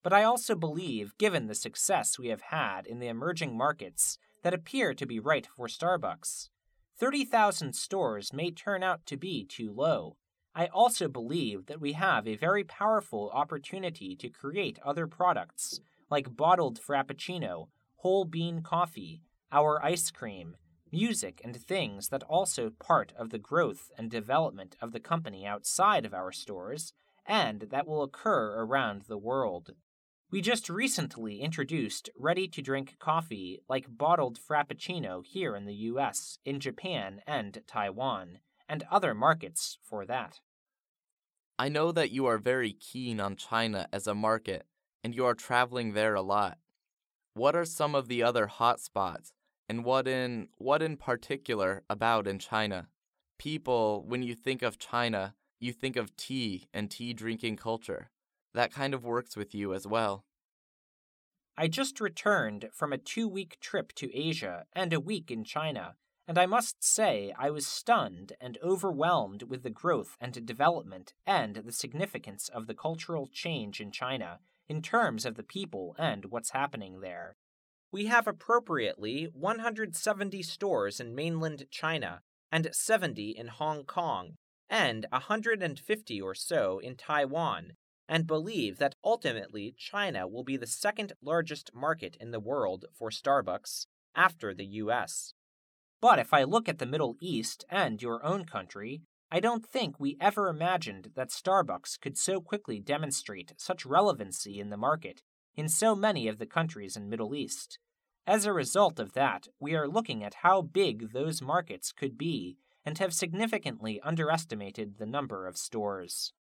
But I also believe, given the success we have had in the emerging markets that appear to be right for Starbucks, 30,000 stores may turn out to be too low. I also believe that we have a very powerful opportunity to create other products, like bottled Frappuccino, whole bean coffee, our ice cream, music, and things that also part of the growth and development of the company outside of our stores, and that will occur around the world. We just recently introduced ready-to-drink coffee like bottled Frappuccino here in the US, in Japan, and Taiwan, and other markets for that. I know that you are very keen on China as a market, and you are traveling there a lot. What are some of the other hot spots, and what in particular about in China? People, when you think of China, you think of tea and tea drinking culture. That kind of works with you as well. I just returned from a 2-week trip to Asia and a week in China, and I must say I was stunned and overwhelmed with the growth and development and the significance of the cultural change in China in terms of the people and what's happening there. We have appropriately 170 stores in mainland China and 70 in Hong Kong and 150 or so in Taiwan, and believe that ultimately China will be the second largest market in the world for Starbucks after the US. But if I look at the Middle East and your own country, I don't think we ever imagined that Starbucks could so quickly demonstrate such relevancy in the market in so many of the countries in Middle East. As a result of that, we are looking at how big those markets could be and have significantly underestimated the number of stores.